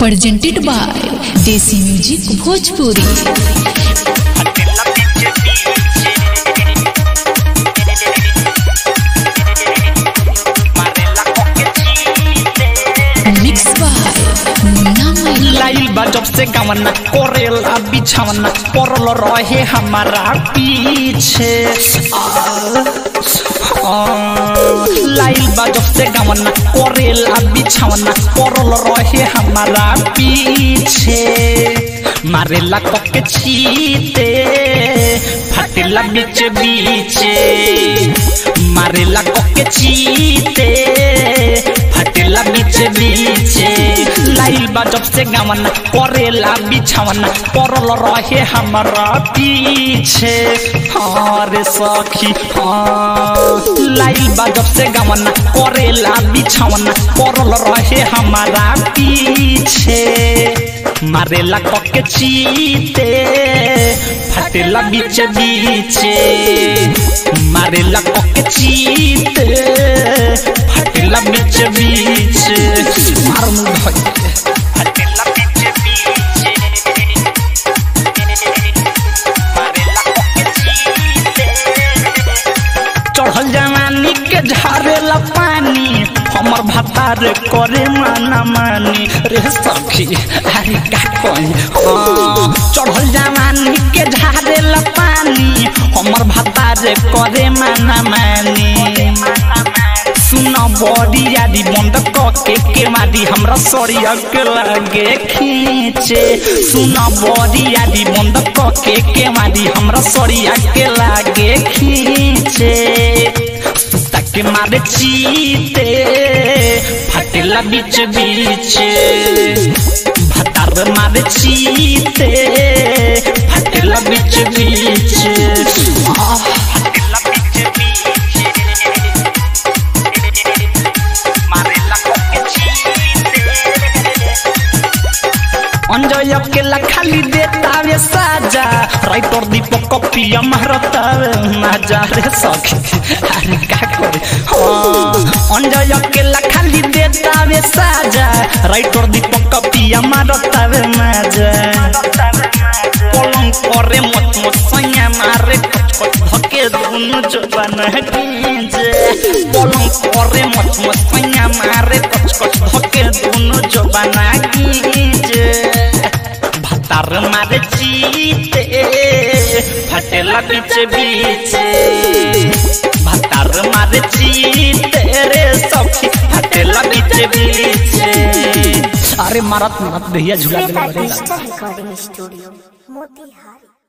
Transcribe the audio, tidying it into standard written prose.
presented by Desi Music Bhojpuri। लाइल बा जब से गवना कोरेला बिछावना परल रहे हमारा पीछे। लाइल बा जब से गवना कोरेला बिछावना परल रहे हमारा पीछे। मारेला कके छीते फटेला बीच बीचे। मारेला कके छीते फटेला बीच बीचे। लाइल बा जब से गवना करेला बिछावना परल रहे हमारा पीछे। हाँ रे सखी हाँ। लाइल बा जब से गवना करेला बिछावना परल रहे हमारा पीछे। मारेला कके छीते फटेला बीच बीचे। मारेला कके छीते फटेला बीच बीचे। मार फटेला बीच बीचे। मारेला कके छीते। चढ़ल जवानी के झारेला पानी हमर भातार करे माना मानी रे सखी। अरे का कही चढ़ल जवानी के झारेला पानी हमर भातार करे माना मानी। सुना बड़ी यादी बंद कके के मारी हमरा सरिया के लागे खींचे। सुना बड़ी यादी बंद कके के मारी हमरा सरिया के लागे खींचे। के मारे चीते फटेला बीच बीचे। भतार मारे चीते फटेला बीच बीचे। फटेला बीच बीचे। मारेला कके चीते। अंजय अकेला खाली देता वे साजा राइटर दीपक कपिया मारता मजा रे सखी। अरे का करे अंजय अकेला खाली देता वे साजा राइटर दीपक कपिया मारता वे मजा। पलंग करे मत मत सैया मारे कच कच धके दोनों जवान खींचे। पलंग करे मत मत सैया मारे कच कच धके दोनों जवान खींचे। भतार मारे चीते फटेला बीच बीचे। भतार मारे चीते रे सखी फटेला बीच बीचे। अरे मारत मारत भैया झूला दे। Recording studio Motihari.